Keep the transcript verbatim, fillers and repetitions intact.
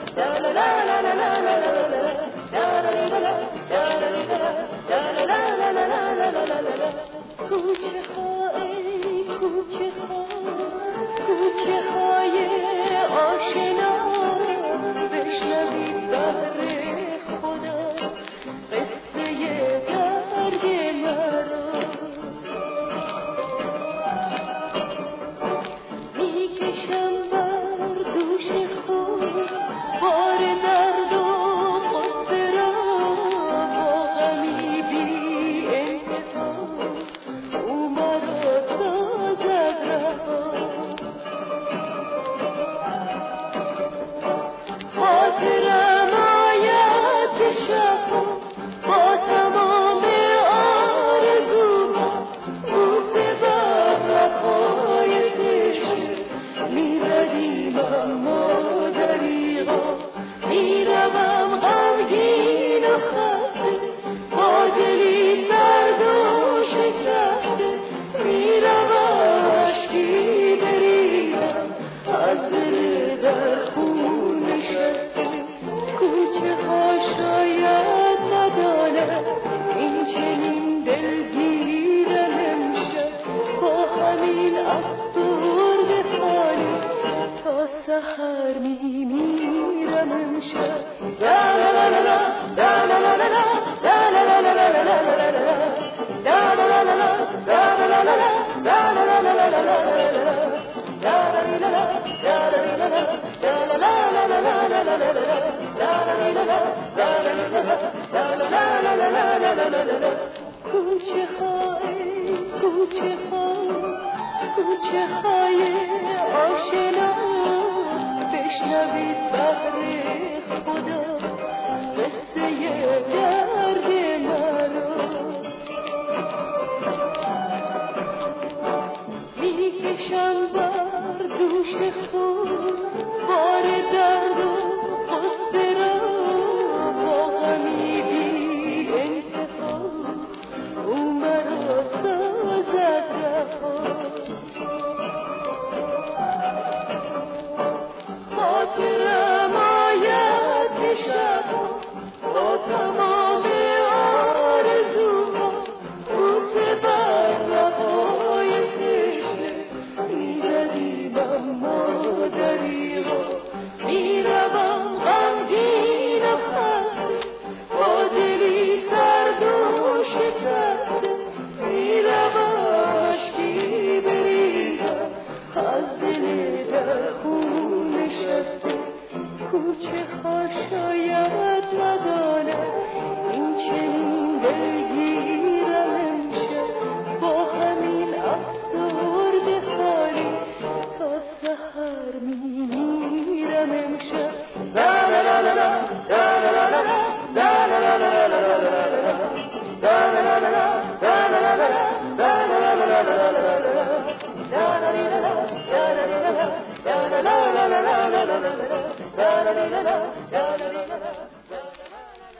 کوچه های کوچه ها کوچه های آشنا بشنوید بهر خدا قصه درد مرا میکشم بر دوش خود بار درد و غصه را با غمی بی انتها او مرا سازد رها خاطرم آید شبها با تمام آرزوها بوسه بر لبهای تشنه میزدیم اما دریغا میروم غمگین و خسته با دلی سرد و شکسته میروم اشکی بریزم از دل در خون نشسته کوچه ها شاید نداند این چنین دلگیرم امشب با همین افسرده خالی تا سحر میمیرم امشب لا لا لا لا لا لا لا لا لا لا لا لا کوچه های کوچه ها کوچه های آشنا بشنوید بهر خدا قصه درد مرا میکشم بر دوش خود بار درد و غصه را با غمی بی انتها او مرا سازد رها خاطرم آید شبها با تمام آرزوها بوسه بر لبهای تشنه میزدیم اما دریغا میروم غمگین و خسته با دلی سرد و شکسته میروم اشکی بریزم از دل در خون نشسته کوچه ها شاید نداند این چنین دلگیرم امشب با همین افسرده خالی تا سحر میمیرم امشب لا لا لا لا لا لا لا لا لا لا لا لا لا